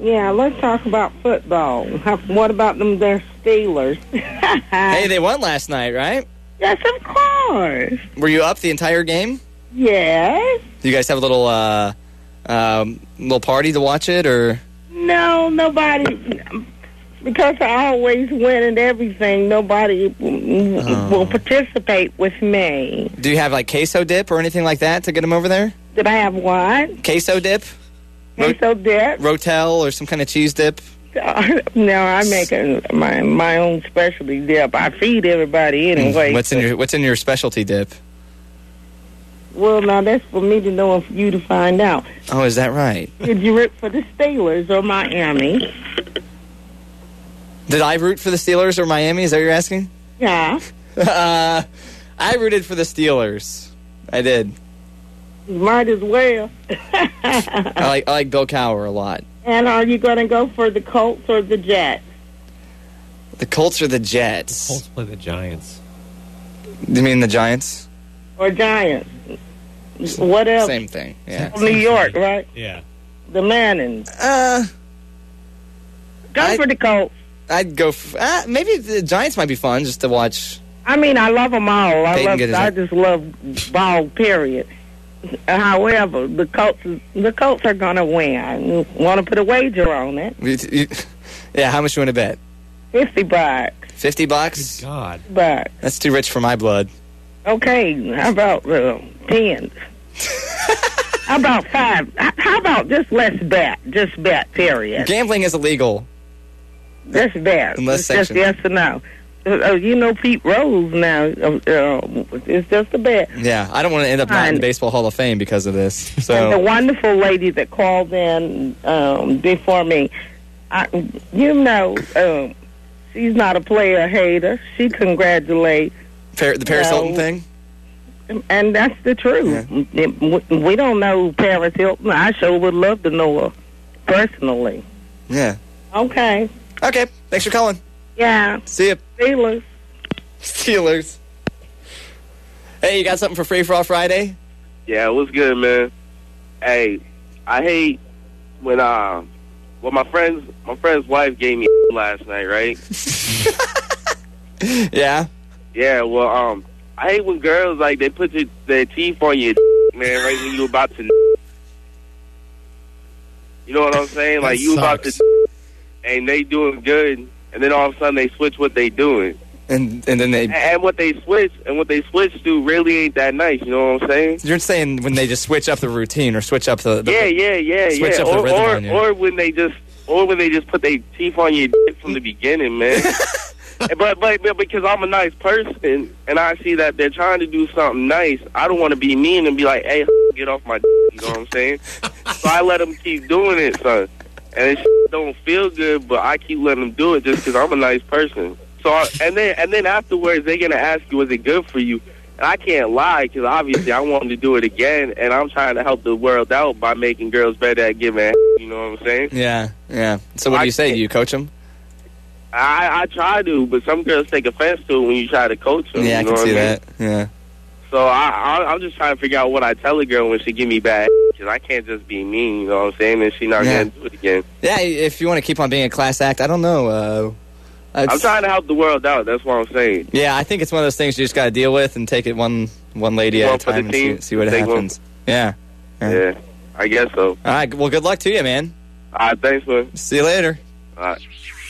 Yeah, let's talk about football. What about them, their Steelers? Hey, they won last night, right? Yes, of course. Were you up the entire game? Yes. Do you guys have a little party to watch it, or? No, nobody. Because I always win and everything, nobody will participate with me. Do you have, like, queso dip or anything like that to get them over there? Did I have what? Queso dip? Queso dip? Rotel or some kind of cheese dip? No, I make my own specialty dip. I feed everybody anyway. What's in your specialty dip? Well, now that's for me to know and for you to find out. Oh, is that right? Did you root for the Steelers or Miami? Did I root for the Steelers or Miami? Is that what you're asking? Yeah. I rooted for the Steelers. I did. You might as well. I like Bill Cowher a lot. And are you going to go for the Colts or the Jets? The Colts or the Jets? The Colts play the Giants. You mean the Giants? Or Giants? What else? Same thing, yeah. New York, right? Yeah. The Mannings. Go for the Colts. I'd go for... maybe the Giants might be fun just to watch. I mean, I love them all. I just love ball, period. However, the Colts are going to win. Want to put a wager on it? Yeah, how much you want to bet? $50. $50? Good God. But that's too rich for my blood. Okay, how about 10? How about 5? How about just let's bet? Just bet, period. Gambling is illegal. Let's bet. Unless just yes or no. You know Pete Rose now. It's just a bet. Yeah, I don't want to end up not in the Baseball Hall of Fame because of this. So. And the wonderful lady that called in before me, she's not a player hater. She congratulates. The Paris Hilton thing? And that's the truth. Yeah. We don't know Paris Hilton. I sure would love to know her personally. Yeah. Okay. Okay, thanks for calling. Yeah. See ya. Steelers. Hey, you got something for Free For All Friday? Yeah, what's good, man? Hey, I hate when my friend's wife gave me last night, right? Yeah. Yeah, well, I hate when girls like they put their teeth on your man right when you about to. You know what I'm saying? Like you about to, and they doing good. And then all of a sudden they switch what they doing, and then they what they switch to really ain't that nice. You know what I'm saying? You're saying when they just switch up the routine or switch up the switch up the rhythm on you. or when they just put their teeth on your dick from the beginning, man. but because I'm a nice person and I see that they're trying to do something nice, I don't want to be mean and be like, hey, get off my dick. You know what I'm saying? So I let them keep doing it, son. And it don't feel good, but I keep letting them do it just because I'm a nice person. So, and then afterwards, they're going to ask you, was it good for you? And I can't lie because obviously I want them to do it again, and I'm trying to help the world out by making girls better at giving you know what I'm saying? Yeah. So what do you say? Do you coach them? I try to, but some girls take offense to it when you try to coach them. Yeah, you I know can see that. mean? Yeah. So I'm just trying to figure out what I tell a girl when she give me bad because I can't just be mean, you know what I'm saying, and she not going to do it again. Yeah, if you want to keep on being a class act, I don't know. I'm trying to help the world out. That's what I'm saying. Yeah, I think it's one of those things you just got to deal with and take it one lady at a time and see what happens. Yeah, I guess so. All right, well, good luck to you, man. All right, thanks, man. See you later. All right.